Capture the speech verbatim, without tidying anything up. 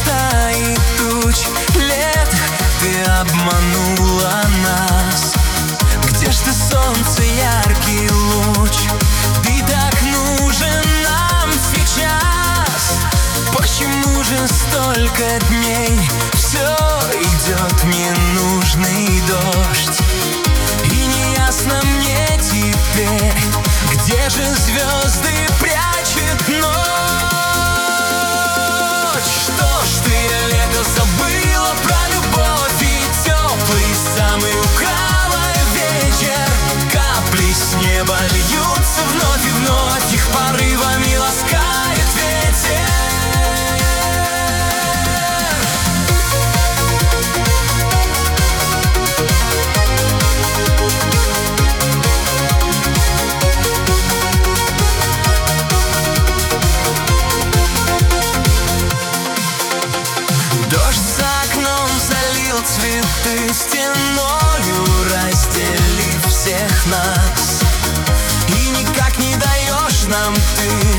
стаи туч лет ты обманула нас. Где ж ты, солнце, яркий луч? Ты так нужен нам сейчас. Почему же столько дней все идет ненужный дождь? И неясно мне теперь, где же звезды прячет ночь? Что ж ты, лето, забыла про любовь и теплый самый укралый вечер? Капли с неба льются вновь и вновь, их порывами ласкает ветер. Дождь за окном залил цветы стеною, разделив всех нас. И никак не даешь нам ты